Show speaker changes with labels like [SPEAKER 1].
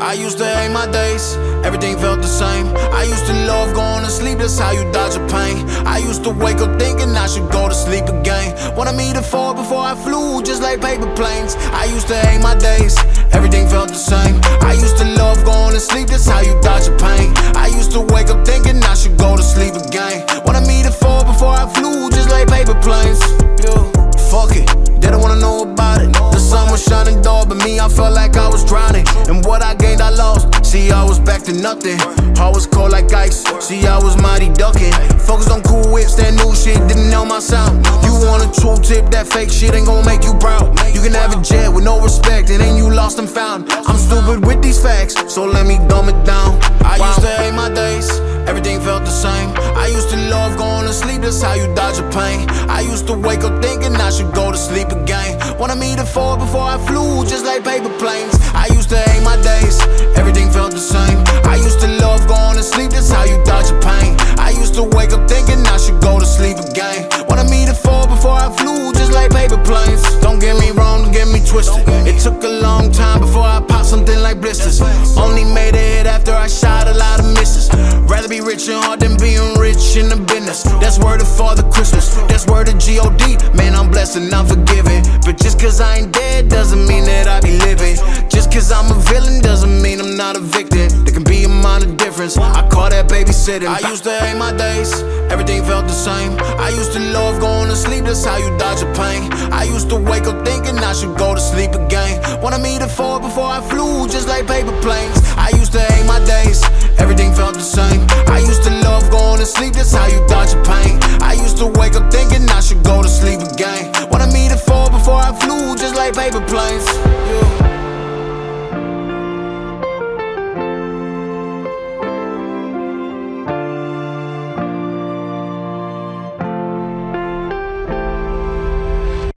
[SPEAKER 1] I used to hate my days, everything felt the same. I used to love going to sleep, that's how you dodge your pain. I used to wake up thinking I should go to sleep again. Wanted me to fall before I flew, just like paper planes. I used to hate my days, everything felt the same. I used to love going to sleep, that's how you dodge your pain. I used to wake up thinking I should go to sleep again. Wanted me to fall before I flew, just like paper planes. Yeah. Fuck it, they don't wanna know about it. The sun was shining dark, but me, I felt like I was drowning. And what I gained, I lost. See, I was back to nothing. Heart was cold like ice. See, I was mighty ducking. Focused on cool whips, that new shit didn't know my sound. You want a true tip, that fake shit ain't gon' make you proud. You can have a jet with no respect, and ain't you lost and found. I'm stupid with these facts, so let me dumb it down. I used to hate my days, everything felt the same. I used to love going to sleep, that's how you dodge your pain. I used to wake up thinking I should go to sleep again. Wanted me to fall before I flew, just like paper planes. I used to hate my days, everything felt the same. I used to love going to sleep, that's how you dodge your pain. I used to wake up thinking I should go to sleep again. Wanted me to fall before I flew, just like paper planes. Don't get me wrong, don't get me twisted. It took a long time before I popped something like blisters. Only made a hit after I shot a lot of misses. Rather be rich and hard than being rich in the business. That's word of Father Christmas, that's word of G.O.D. Man, I'm blessed and I'm forgiven. But just cause I ain't dead doesn't mean that I be living. Just cause I'm a villain doesn't mean I'm not a victim. There can be a minor difference, I call that babysitting. I used to hate my days, everything felt the same. I used to love going to sleep, that's how you dodge your pain. I used to wake up thinking I should go to sleep again. Wanted me to fall before I flew, just like paper planes. I used to hate my days, everything felt the same. I used to love going to sleep, that's how you dodge your pain. I used to wake up thinking I should go to sleep again. Wanted me to fall before I flew, just like paper planes.